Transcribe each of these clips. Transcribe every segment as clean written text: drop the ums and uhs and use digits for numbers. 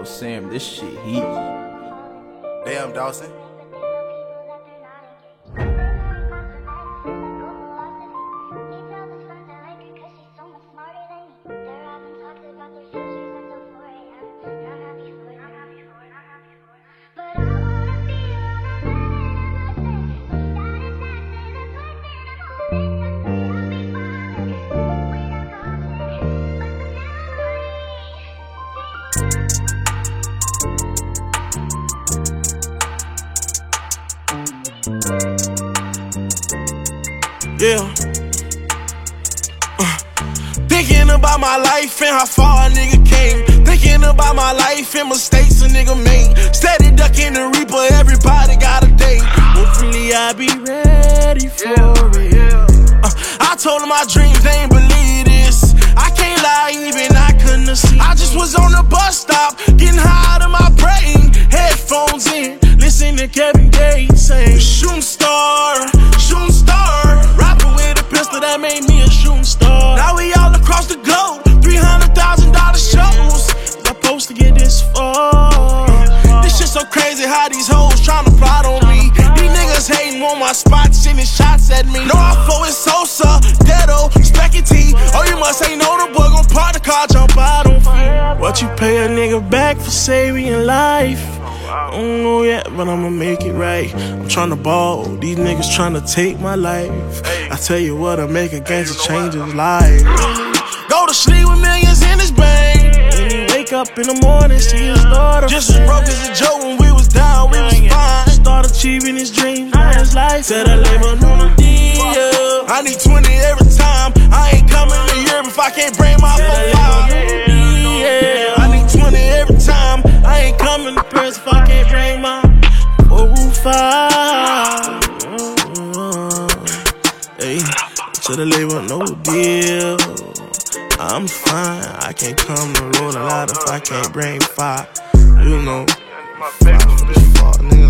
Sam, this shit heat. Damn, Dawson. Yeah. Thinking about my life and how far a nigga came. Thinking about my life and mistakes a nigga made. Steady ducking the reaper, everybody got a day. Hopefully I be ready for it. I told them my dreams, they ain't believe this. I can't lie, even I couldn't have seen. I just was on the bus stop, getting high out of my brain. Headphones in, listen to Kevin Gates say, shooting star, shooting star. Rapping with a pistol that made me a shooting star. Now we all across the globe, $300,000 shows. I'm supposed to get this far. This shit so crazy how these hoes tryna plot on me. These niggas hating on my spot, sending shots at me. No, I flow is Sosa, Ghetto, Specky T. Oh, you must ain't know the boy gon' park the car, jump out on feet. What you pay a nigga back for saving life? I don't know yet, but I'ma make it right. I'm tryna ball, these niggas tryna take my life. I tell you what, I make a gangster change his life. Go to sleep with millions in his bank. When he wake up in the morning, see his daughter. Just as broke as a joke when we was down, we was fine. Start achieving his dreams, now his life. Said I live on the deal. I need 20 every time. I ain't coming to Europe if I can't bring my 4-5. I need 20 every time. I ain't coming to Paris if I can't bring my 4-5. Hey, to the label, no deal. I'm fine, I can't come to roll a lot if I can't bring 5. You know, 5 for this fuck nigga.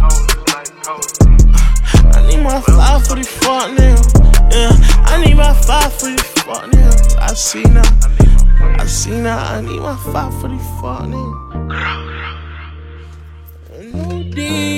I need my 5 for this fuck nigga. Yeah, I need my 5 for this fuck nigga. I see now, I need my 5 for this fuck nigga. No deal.